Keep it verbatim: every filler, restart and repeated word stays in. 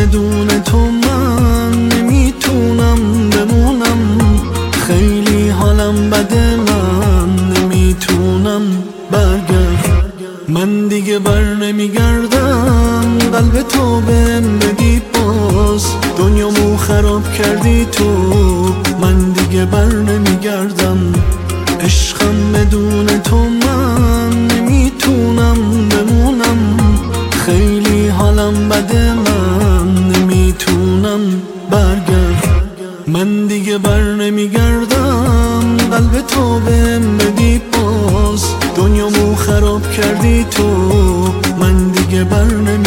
بدون تو من نمیتونم بمونم، خیلی حالم بده من نمیتونم برگرد. من دیگه بر نمیگردم، قلب تو بهم بدی باز، دنیامو خراب کردی تو، من دیگه بر نمیگردم. عشقم بدون تو من نمیتونم بمونم، خیلی حالم بده من نمیتونم برگرد. من دیگه بر نمیگردم، قلب تو بهم بدی باز، دنیامو خراب کردی تو، من دیگه بر نمیگردم.